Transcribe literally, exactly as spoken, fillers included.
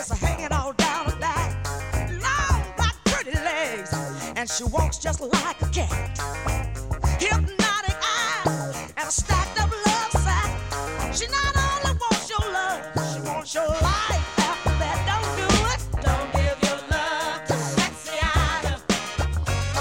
just hanging all down her back. Long, black, pretty legs, and she walks just like a cat. Hypnotic